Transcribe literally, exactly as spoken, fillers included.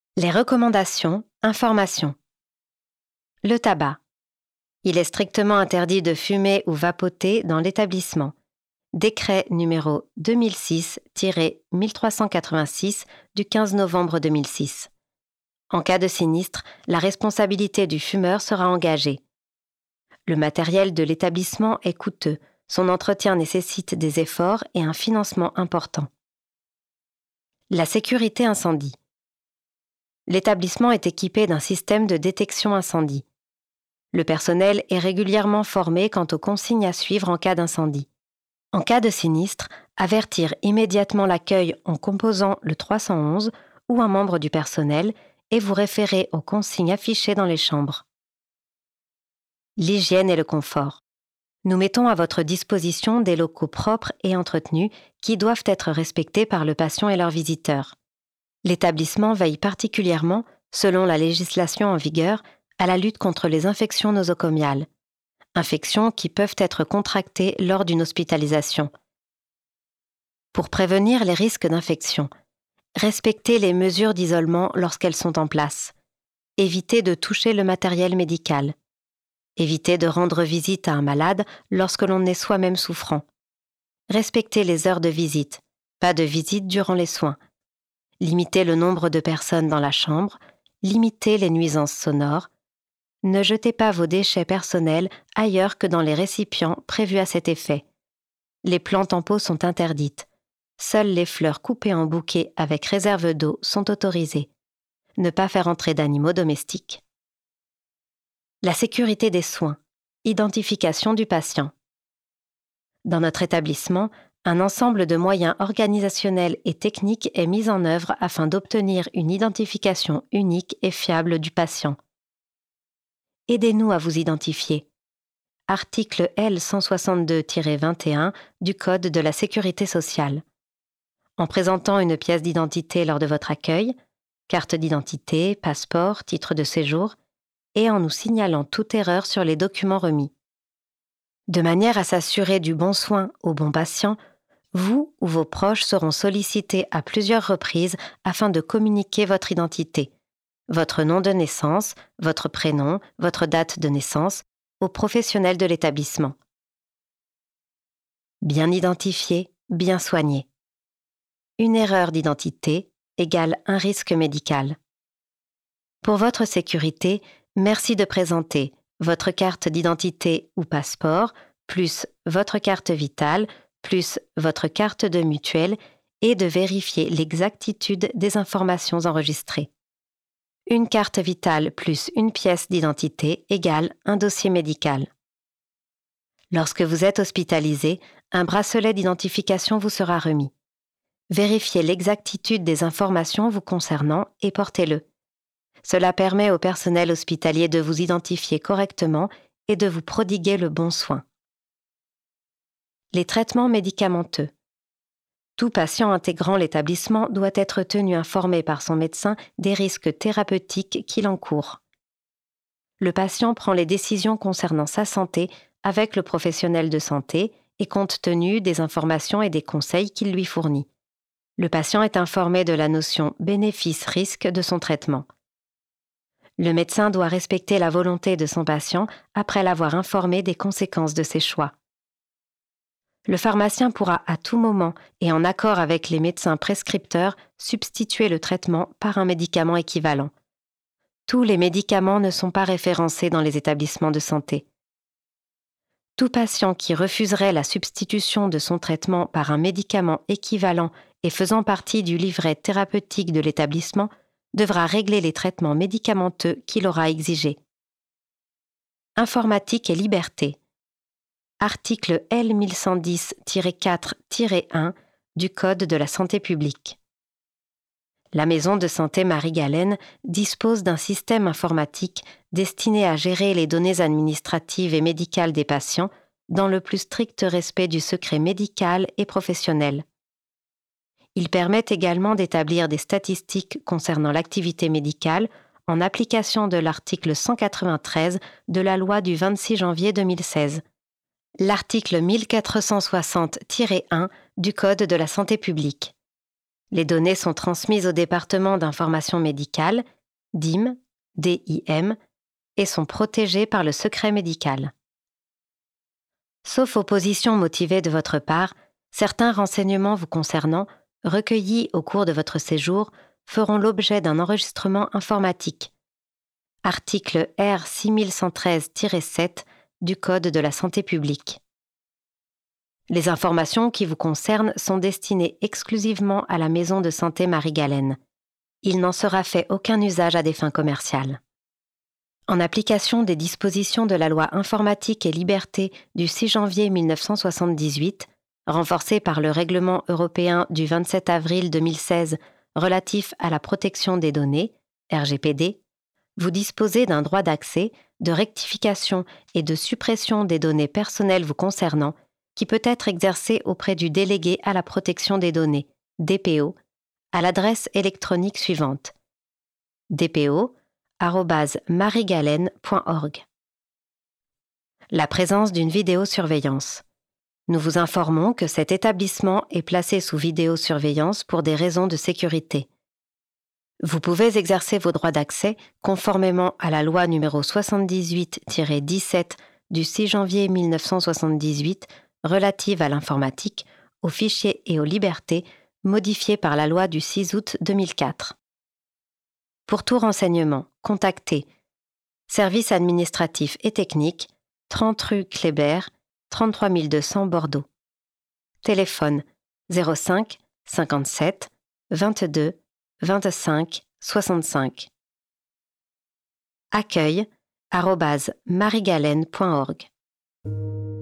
Les recommandations, informations. Le tabac. Il est strictement interdit de fumer ou vapoter dans l'établissement. Décret numéro deux mille six mille trois cent quatre-vingt-six du quinze novembre deux mille six. En cas de sinistre, la responsabilité du fumeur sera engagée. Le matériel de l'établissement est coûteux, son entretien nécessite des efforts et un financement important. La sécurité incendie. L'établissement est équipé d'un système de détection incendie. Le personnel est régulièrement formé quant aux consignes à suivre en cas d'incendie. En cas de sinistre, avertir immédiatement l'accueil en composant le trois cent onze ou un membre du personnel et vous référer aux consignes affichées dans les chambres. L'hygiène et le confort. Nous mettons à votre disposition des locaux propres et entretenus qui doivent être respectés par le patient et leurs visiteurs. L'établissement veille particulièrement, selon la législation en vigueur, à la lutte contre les infections nosocomiales, infections qui peuvent être contractées lors d'une hospitalisation. Pour prévenir les risques d'infection, respectez les mesures d'isolement lorsqu'elles sont en place. Évitez de toucher le matériel médical. Évitez de rendre visite à un malade lorsque l'on est soi-même souffrant. Respectez les heures de visite, pas de visite durant les soins. Limitez le nombre de personnes dans la chambre, limitez les nuisances sonores. Ne jetez pas vos déchets personnels ailleurs que dans les récipients prévus à cet effet. Les plantes en pot sont interdites. Seules les fleurs coupées en bouquets avec réserve d'eau sont autorisées. Ne pas faire entrer d'animaux domestiques. La sécurité des soins. Identification du patient. Dans notre établissement, un ensemble de moyens organisationnels et techniques est mis en œuvre afin d'obtenir une identification unique et fiable du patient. Aidez-nous à vous identifier. Article L cent soixante-deux tiret vingt et un du Code de la Sécurité sociale. En présentant une pièce d'identité lors de votre accueil, carte d'identité, passeport, titre de séjour, et en nous signalant toute erreur sur les documents remis. De manière à s'assurer du bon soin au bon patient, vous ou vos proches seront sollicités à plusieurs reprises afin de communiquer votre identité, votre nom de naissance, votre prénom, votre date de naissance, aux professionnels de l'établissement. Bien identifié, bien soigné. Une erreur d'identité égale un risque médical. Pour votre sécurité, merci de présenter votre carte d'identité ou passeport, plus votre carte vitale, plus votre carte de mutuelle et de vérifier l'exactitude des informations enregistrées. Une carte vitale plus une pièce d'identité égale un dossier médical. Lorsque vous êtes hospitalisé, un bracelet d'identification vous sera remis. Vérifiez l'exactitude des informations vous concernant et portez-le. Cela permet au personnel hospitalier de vous identifier correctement et de vous prodiguer le bon soin. Les traitements médicamenteux. Tout patient intégrant l'établissement doit être tenu informé par son médecin des risques thérapeutiques qu'il encourt. Le patient prend les décisions concernant sa santé avec le professionnel de santé et compte tenu des informations et des conseils qu'il lui fournit. Le patient est informé de la notion bénéfice-risque de son traitement. Le médecin doit respecter la volonté de son patient après l'avoir informé des conséquences de ses choix. Le pharmacien pourra à tout moment et en accord avec les médecins prescripteurs substituer le traitement par un médicament équivalent. Tous les médicaments ne sont pas référencés dans les établissements de santé. Tout patient qui refuserait la substitution de son traitement par un médicament équivalent et faisant partie du livret thérapeutique de l'établissement devra régler les traitements médicamenteux qu'il aura exigés. Informatique et liberté. Article L mille cent dix tiret quatre tiret un du Code de la santé publique. La maison de santé Marie-Galène dispose d'un système informatique destiné à gérer les données administratives et médicales des patients dans le plus strict respect du secret médical et professionnel. Il permet également d'établir des statistiques concernant l'activité médicale en application de l'article cent quatre-vingt-treize de la loi du vingt-six janvier deux mille seize. L'article mille quatre cent soixante tiret un du Code de la santé publique. Les données sont transmises au département d'information médicale, D I M, D I M, et sont protégées par le secret médical. Sauf opposition motivée de votre part, certains renseignements vous concernant, recueillis au cours de votre séjour, feront l'objet d'un enregistrement informatique. Article R six mille cent treize tiret sept du Code de la santé publique. Les informations qui vous concernent sont destinées exclusivement à la maison de santé Marie-Galène. Il n'en sera fait aucun usage à des fins commerciales. En application des dispositions de la loi Informatique et Liberté du six janvier mille neuf cent soixante-dix-huit, renforcée par le règlement européen du vingt-sept avril deux mille seize relatif à la protection des données, R G P D, vous disposez d'un droit d'accès, de rectification et de suppression des données personnelles vous concernant qui peut être exercé auprès du délégué à la protection des données, D P O, à l'adresse électronique suivante d p o arobase marigalène point org. La présence d'une vidéosurveillance. Nous vous informons que cet établissement est placé sous vidéosurveillance pour des raisons de sécurité. Vous pouvez exercer vos droits d'accès conformément à la loi numéro soixante-dix-huit tiret dix-sept du six janvier mille neuf cent soixante-dix-huit relative à l'informatique, aux fichiers et aux libertés, modifiée par la loi du six août deux mille quatre. Pour tout renseignement, contactez Service administratif et technique, trente rue Kléber, trente-trois mille deux cents Bordeaux. Téléphone zéro cinq cinquante-sept vingt-deux vingt-cinq soixante-cinq. Accueil arobase marigalène point org.